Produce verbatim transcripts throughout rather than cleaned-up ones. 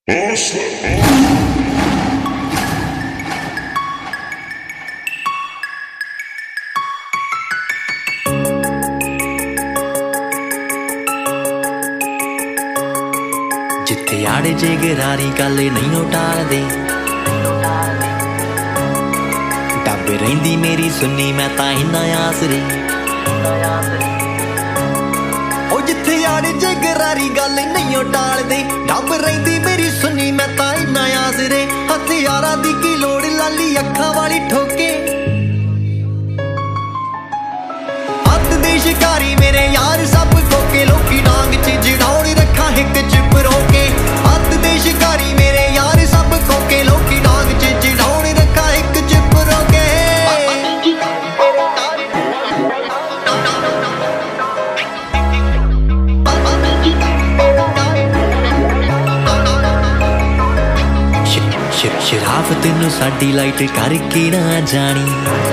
जिथे आड़े जे गरारी गल नहीं टालदे, डब रहिंदी मेरी सुन्नी मैं तां इन्ना आसरे। ओ जिथे आड़े जे गरारी गल नहीं टालदे, डब रहिंदी मेरी सुन्नी मैं तां इन्ना आसरे। हथियारां दी की लोड़ लाली अखां वाली ठोके, हत्थ दे शिकारी मेरे यार सब कोके। लोकी डांग च जड़ाउण रखा हिक चुप रोके, हत्थ दे शिकारी मेरे यार सब कोके। लोकी डांग च जड़ाउण रखा हिक चुप रोके। शराफत नूं साडी लाइट करके ना जानी,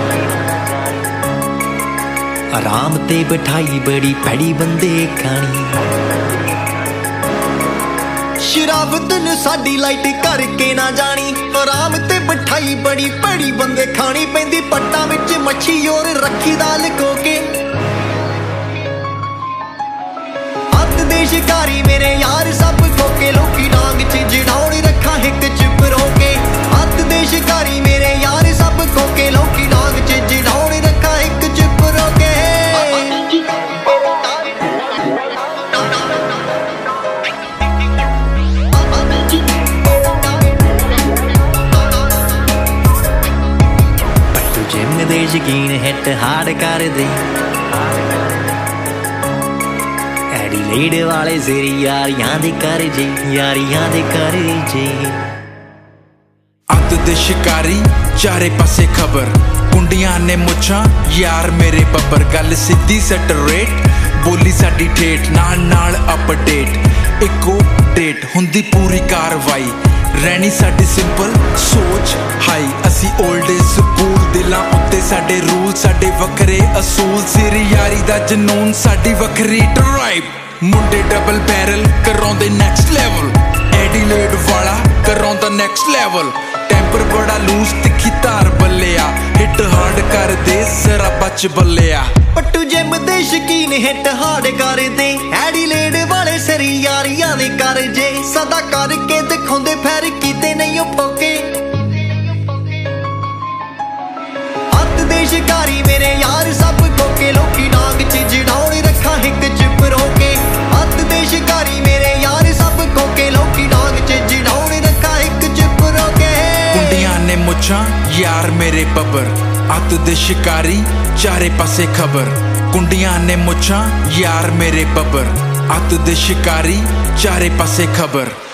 आराम ते बिठाई बड़ी भैड़ी बंदे खानी। शराफत नूं साडी लाइट करके ना जानी, आराम ते बिठाई बड़ी भैड़ी बंदे खानी। पैंदी पट्टां विच मच्छी और रखी दा लुको के, हत्थ दे शिकारी मेरे यार सब कोके। लोकी डांग च जड़ाउण रखा हिक चुप रोके, हत्थ दे शिकारी मेरे यार सब कोके। लोकी डांग च जड़ाउण रखा हिक चुप रोके। जिम दे शकीन हिट हार्ड कर दे, एडीलेड वाले जेरी यारियां दे कर जे, यारियां दे कर जे। अत दे शिकारी चारे पासे खबर, कुंडियां ने मुछां यार मेरे बब्बर। गल सीधी सट रेट, बोली साडी ठेठ, नाल नाल अपडेट। इको डेट हुंदी पूरी कार्रवाई, रहनी साडी सिंपल सोच हाई। असी ओल्ड स्कूल दिलां उत्ते साडे रूल, साडे वखरे असूल। सिर यारी दा जनून साडी वखरी ड्राइव। मुंडे डबल बैरल कराउंदे नैक्सट लैवल, एडीलेड वाला कराउंदा नैक्सट लैवल। टैंपर बड़ा लूज तिखी धार बल्लिया, हिट हार्ड कर दे जरा बच बल्लिया। पट्टू जिम दे शकीन हिट हार्ड कर दे, एडीलेड वाले सरी यारियां दे कर जे। सदा करके दिखाउंदे फैर कीते नहीं फोके, हत्थ दे शिकारी मेरे यार सब कोके। लोकी डांग च जड़ाउण रखा हिक चुप रोके, हत्थ दे शिकारी मेरे यार सब कोके। लोकी डांग च जड़ाउण रखा हिक चुप रोके। कुंडियां ने मुछां यार मेरे बब्बर, अत दे शिकारी चारे पासे खबर। कुंडियां ने मुछां यार मेरे बब्बर, अत दे शिकारी चारे पासे खबर।